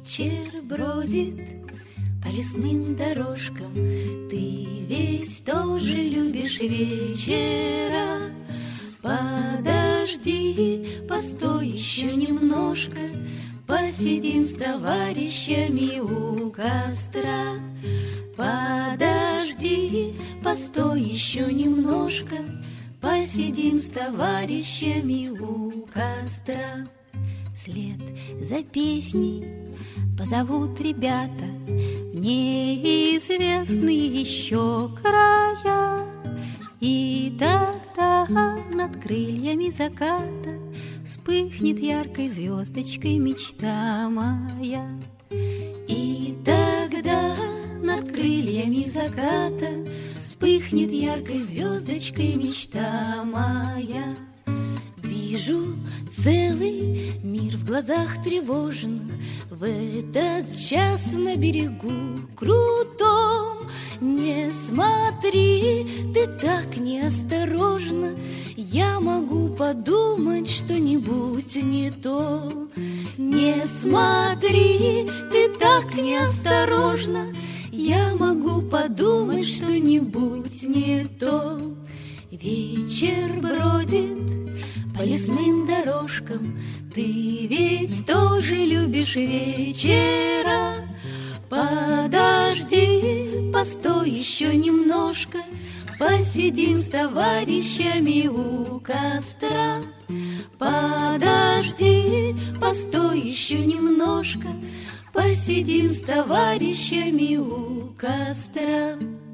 Ветер бродит по лесным дорожкам, ты ведь тоже любишь вечера. Подожди, постой еще немножко, посидим с товарищами у костра. Подожди, постой еще немножко, посидим с товарищами у костра. Вслед за песней позовут ребята в неизвестные еще края. И тогда над крыльями заката вспыхнет яркой звездочкой мечта моя. И тогда над крыльями заката вспыхнет яркой звездочкой мечта моя. Вижу целый мир в глазах тревожных в этот час на берегу крутом. Не смотри, ты так неосторожно, я могу подумать что-нибудь не то. Не смотри, ты так неосторожно, я могу подумать что-нибудь не то. Вечер бродит по лесным дорожкам, ты ведь тоже любишь вечера. Подожди, постой еще немножко, посидим с товарищами у костра. Подожди, постой еще немножко, посидим с товарищами у костра.